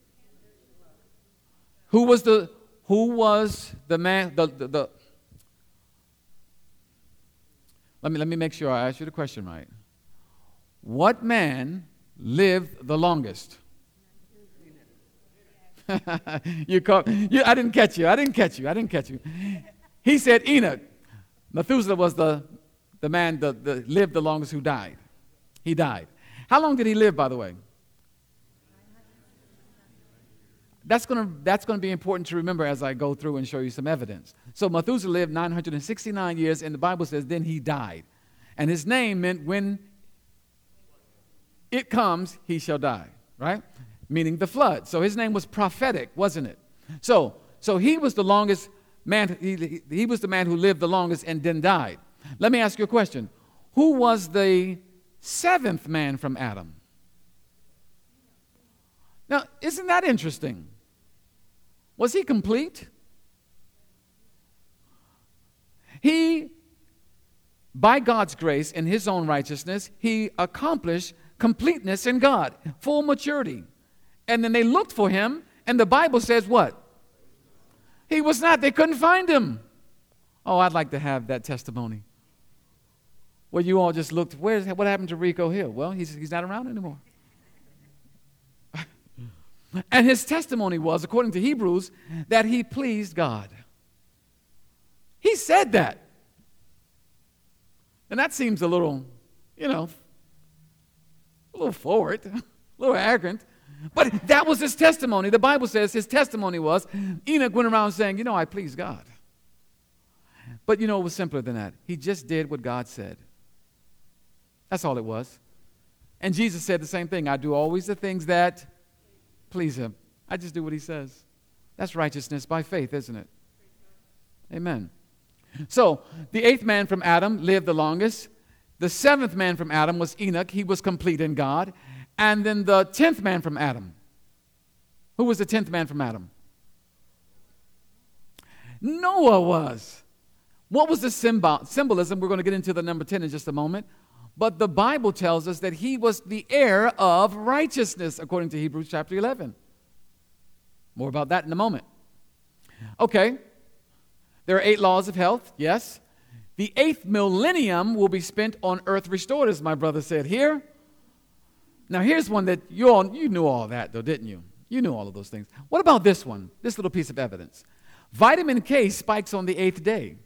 Who was the, who was the man, the, the, the let me, let me make sure I ask you the question right. What man lived the longest? you caught, you, I didn't catch you. I didn't catch you. I didn't catch you. He said Enoch. Methuselah was the, the man that lived the longest who died. He died. How long did he live, by the way? That's going to that's going to be important to remember as I go through and show you some evidence. So Methuselah lived nine hundred sixty-nine years, and the Bible says then he died. And his name meant when it comes, he shall die, right? Meaning the flood. So his name was prophetic, wasn't it? So, so he was the longest man, he, he was the man who lived the longest and then died. Let me ask you a question. Who was the seventh man from Adam? Now, isn't that interesting? Was he complete? He, by God's grace and his own righteousness, he accomplished completeness in God, full maturity. And then they looked for him, and the Bible says what? He was not. They couldn't find him. Oh, I'd like to have that testimony. Well, you all just looked, where's, what happened to Rico Hill? Well, he's, he's not around anymore. And his testimony was, according to Hebrews, that he pleased God. He said that. And that seems a little, you know, a little forward, a little arrogant. But that was his testimony. The Bible says his testimony was, Enoch went around saying, you know, I please God. But, you know, it was simpler than that. He just did what God said. That's all it was. And Jesus said the same thing. I do always the things that please him. I just do what he says. That's righteousness by faith, isn't it? Amen. So, the eighth man from Adam lived the longest. The seventh man from Adam was Enoch. He was complete in God. And then the tenth man from Adam. Who was the tenth man from Adam? Noah was. What was the symbol, symbolism? We're going to get into the number ten in just a moment. But the Bible tells us that he was the heir of righteousness, according to Hebrews chapter eleven. More about that in a moment. Okay. There are eight laws of health, yes. The eighth millennium will be spent on earth restored, as my brother said here. Now, here's one that you all, you knew all that, though, didn't you? You knew all of those things. What about this one, this little piece of evidence? Vitamin K spikes on the eighth day.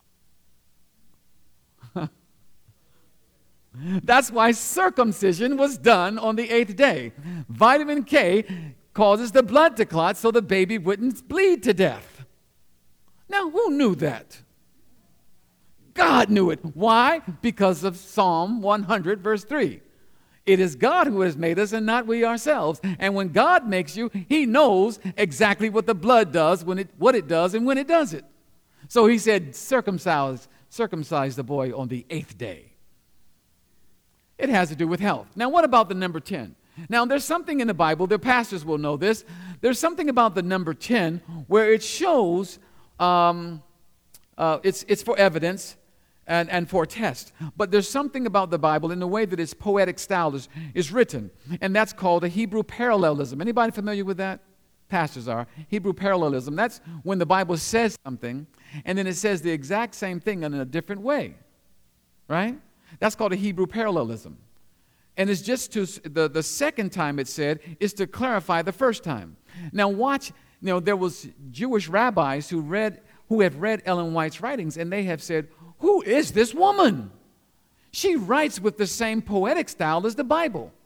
That's why circumcision was done on the eighth day. Vitamin K causes the blood to clot so the baby wouldn't bleed to death. Now, who knew that? God knew it. Why? Because of Psalm one hundred, verse three. It is God who has made us and not we ourselves. And when God makes you, he knows exactly what the blood does, when it, what it does, and when it does it. So he said, circumcise, circumcise the boy on the eighth day. It has to do with health. Now, what about the number ten? Now, there's something in the Bible, the pastors will know this. There's something about the number ten where it shows, um, uh, it's, it's for evidence and, and for test. But there's something about the Bible in the way that its poetic style is, is written, and that's called a Hebrew parallelism. Anybody familiar with that? Pastors are. Hebrew parallelism. That's when the Bible says something, and then it says the exact same thing in a different way, right? That's called a Hebrew parallelism. And it's just to, the, the second time it said, is to clarify the first time. Now watch, you know, there was Jewish rabbis who read, who have read Ellen White's writings, and they have said, who is this woman? She writes with the same poetic style as the Bible.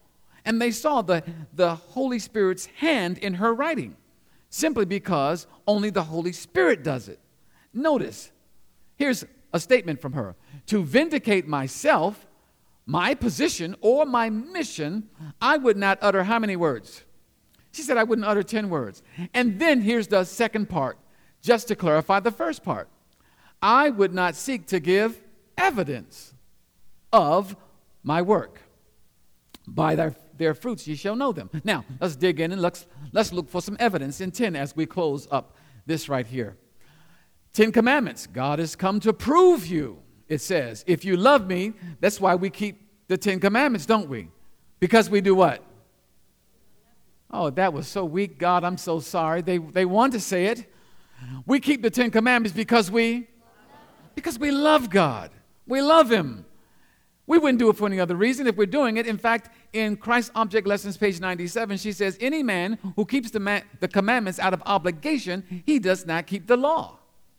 And they saw the, the Holy Spirit's hand in her writing, simply because only the Holy Spirit does it. Notice, here's a statement from her. To vindicate myself, my position, or my mission, I would not utter how many words? She said I wouldn't utter ten words. And then here's the second part, just to clarify the first part. I would not seek to give evidence of my work. By their, their fruits ye shall know them. Now, let's dig in and let's, let's look for some evidence in ten as we close up this right here. Ten Commandments. God has come to prove you, it says. If you love me, that's why we keep the Ten Commandments, don't we? Because we do what? Oh, that was so weak, God, I'm so sorry. They, they want to say it. We keep the Ten Commandments because we, because we love God. We love Him. We wouldn't do it for any other reason if we're doing it. In fact, in Christ Object Lessons, page ninety-seven, she says, any man who keeps the, ma- the commandments out of obligation, he does not keep the law.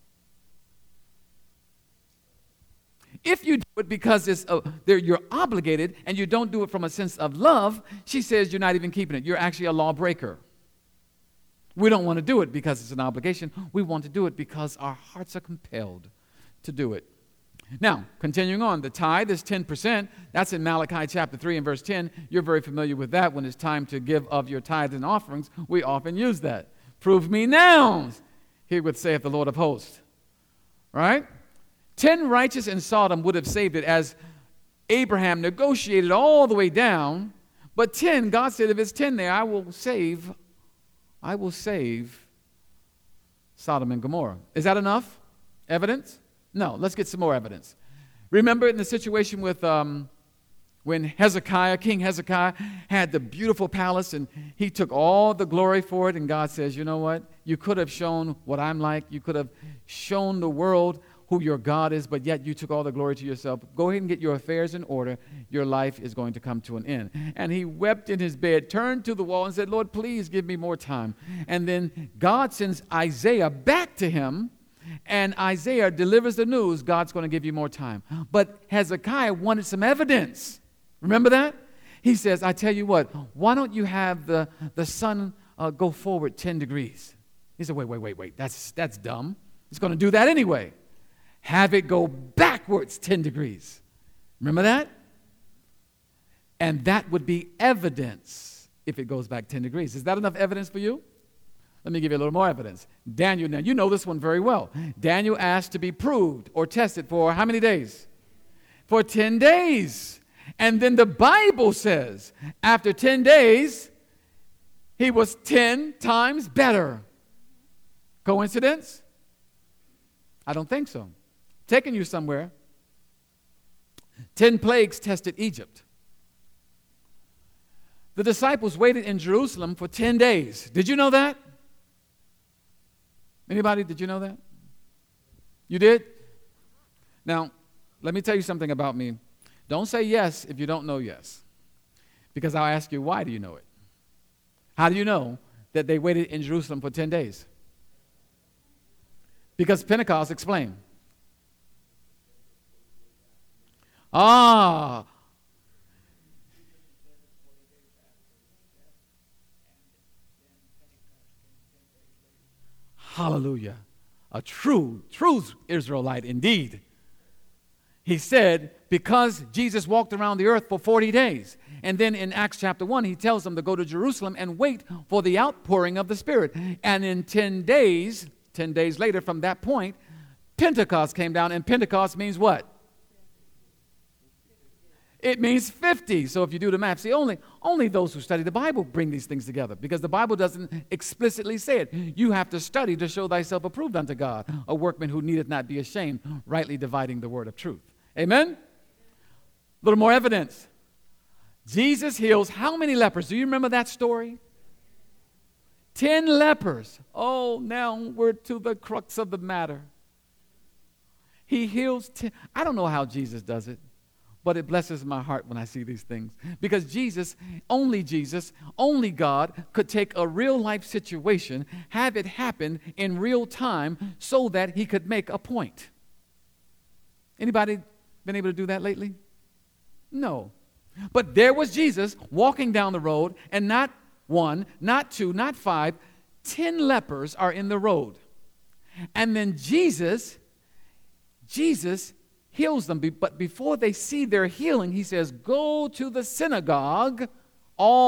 If you do it because it's uh, you're obligated and you don't do it from a sense of love, she says you're not even keeping it. You're actually a lawbreaker. We don't want to do it because it's an obligation. We want to do it because our hearts are compelled to do it. Now, continuing on, the tithe is ten percent. That's in Malachi chapter three and verse ten. You're very familiar with that. When it's time to give of your tithes and offerings, we often use that. Prove me now, herewith saith the Lord of hosts. Right? Ten righteous in Sodom would have saved it, as Abraham negotiated all the way down. But ten, God said, if it's ten there, I will save, I will save Sodom and Gomorrah. Is that enough evidence? No, let's get some more evidence. Remember in the situation with um, when Hezekiah, King Hezekiah, had the beautiful palace and he took all the glory for it, and God says, you know what? You could have shown what I'm like. You could have shown the world who your God is, but yet you took all the glory to yourself. Go ahead and get your affairs in order. Your life is going to come to an end. And he wept in his bed, turned to the wall and said, Lord, please give me more time. And then God sends Isaiah back to him, and Isaiah delivers the news, God's going to give you more time. But Hezekiah wanted some evidence. Remember that? He says, I tell you what, why don't you have the, the sun uh, go forward ten degrees? He said, wait, wait, wait, wait, that's, that's dumb. It's going to do that anyway. Have it go backwards ten degrees. Remember that? And that would be evidence if it goes back ten degrees. Is that enough evidence for you? Let me give you a little more evidence. Daniel, now you know this one very well. Daniel asked to be proved or tested for how many days? For ten days. And then the Bible says after ten days, he was ten times better. Coincidence? I don't think so. Taking you somewhere. Ten plagues tested Egypt. The disciples waited in Jerusalem for ten days. Did you know that? Anybody, did you know that? You did? Now, let me tell you something about me. Don't say yes if you don't know yes. Because I'll ask you, why do you know it? How do you know that they waited in Jerusalem for ten days? Because Pentecost explained. Ah. Hallelujah. A true, true Israelite indeed. He said, because Jesus walked around the earth for forty days. And then in Acts chapter one, he tells them to go to Jerusalem and wait for the outpouring of the Spirit. And in ten days, ten days later from that point, Pentecost came down. And Pentecost means what? It means fifty. So if you do the math, see, only, only those who study the Bible bring these things together, because the Bible doesn't explicitly say it. You have to study to show thyself approved unto God, a workman who needeth not be ashamed, rightly dividing the word of truth. Amen? A little more evidence. Jesus heals how many lepers? Do you remember that story? Ten lepers. Oh, now we're to the crux of the matter. He heals ten. I don't know how Jesus does it, but it blesses my heart when I see these things. Because Jesus, only Jesus, only God could take a real life situation, have it happen in real time so that he could make a point. Anybody been able to do that lately? No. But there was Jesus walking down the road, and not one, not two, not five, ten lepers are in the road. And then Jesus, Jesus heals them. But before they see their healing, he says, go to the synagogue, all